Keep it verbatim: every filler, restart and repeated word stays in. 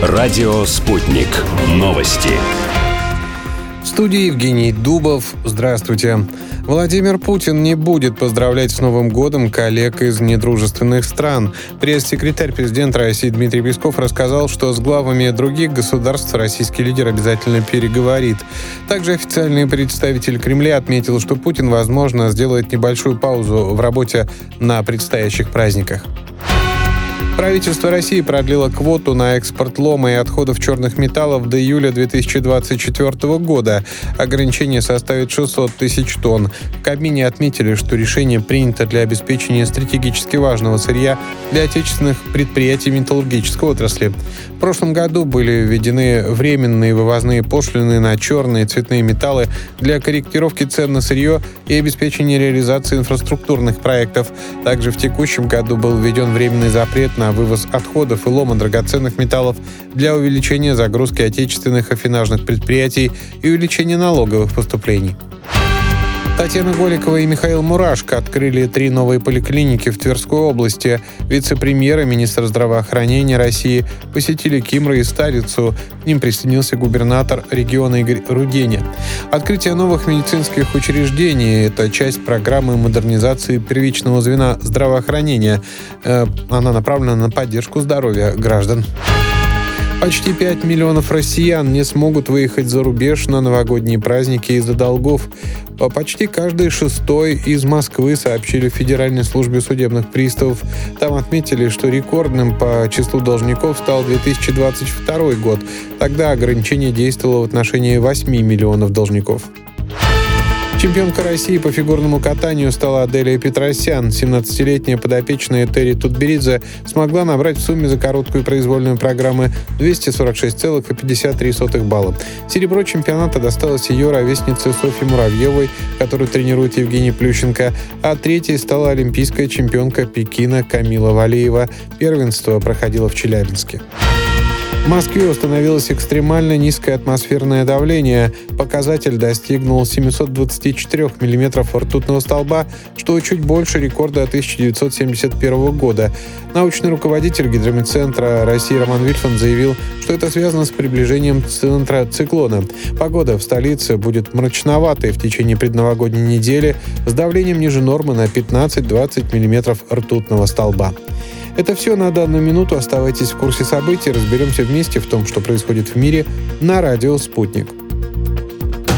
Радио «Спутник». Новости. В студии Евгений Дубов. Здравствуйте. Владимир Путин не будет поздравлять с Новым годом коллег из недружественных стран. Пресс-секретарь президента России Дмитрий Песков рассказал, что с главами других государств российский лидер обязательно переговорит. Также официальный представитель Кремля отметил, что Путин, возможно, сделает небольшую паузу в работе на предстоящих праздниках. Правительство России продлило квоту на экспорт лома и отходов черных металлов до июля две тысячи двадцать четвёртого года. Ограничение составит шестьсот тысяч тонн. В Кабмине отметили, что решение принято для обеспечения стратегически важного сырья для отечественных предприятий металлургической отрасли. В прошлом году были введены временные вывозные пошлины на черные и цветные металлы для корректировки цен на сырье и обеспечения реализации инфраструктурных проектов. Также в текущем году был введен временный запрет на вывоз отходов и лома драгоценных металлов для увеличения загрузки отечественных аффинажных предприятий и увеличения налоговых поступлений. Татьяна Голикова и Михаил Мурашко открыли три новые поликлиники в Тверской области. Вице-премьер и министр здравоохранения России посетили Кимры и Старицу. К ним присоединился губернатор региона Игорь Руденя. Открытие новых медицинских учреждений – это часть программы модернизации первичного звена здравоохранения. Она направлена на поддержку здоровья граждан. Почти пять миллионов россиян не смогут выехать за рубеж на новогодние праздники из-за долгов. Почти каждый шестой из Москвы, сообщили в Федеральной службе судебных приставов. Там отметили, что рекордным по числу должников стал две тысячи двадцать второй год. Тогда ограничение действовало в отношении восьми миллионов должников. Чемпионка России по фигурному катанию стала Аделия Петросян. семнадцатилетняя подопечная Терри Тутберидзе смогла набрать в сумме за короткую произвольную программу двести сорок шесть целых пятьдесят три сотых балла. Серебро чемпионата досталось ее ровеснице Софье Муравьевой, которую тренирует Евгений Плющенко, а третьей стала олимпийская чемпионка Пекина Камила Валеева. Первенство проходило в Челябинске. В Москве установилось экстремально низкое атмосферное давление. Показатель достигнул семьсот двадцать четыре миллиметров ртутного столба, что чуть больше рекорда тысяча девятьсот семьдесят первого года. Научный руководитель Гидрометцентра России Роман Вильфанд заявил, что это связано с приближением центра циклона. Погода в столице будет мрачноватой в течение предновогодней недели с давлением ниже нормы на пятнадцать-двадцать миллиметров ртутного столба. Это все на данную минуту. Оставайтесь в курсе событий. Разберемся вместе в том, что происходит в мире, на радио «Спутник».